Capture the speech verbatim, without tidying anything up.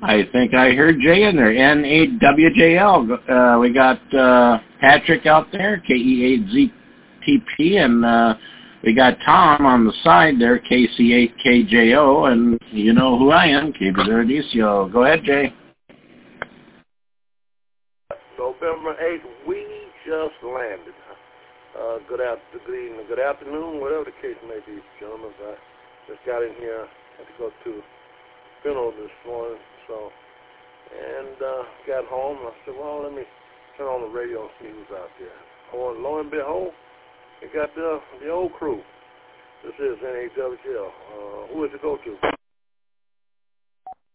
I think I heard Jay in there. N A W J L. Uh, we got uh, Patrick out there, K E eight Z T P, and uh, we got Tom on the side there, K C eight K J O, and you know who I am, K B Verdicio. Go ahead, Jay. November eighth, we just landed. Uh, good, after, good evening, good afternoon, whatever the case may be, gentlemen. I just got in here, had to go to funeral this morning, so, and uh, got home. I said, well, let me turn on the radio and see who's out there. Oh, and lo and behold, we got the the old crew. This is N A W J L. Uh, who is it go to?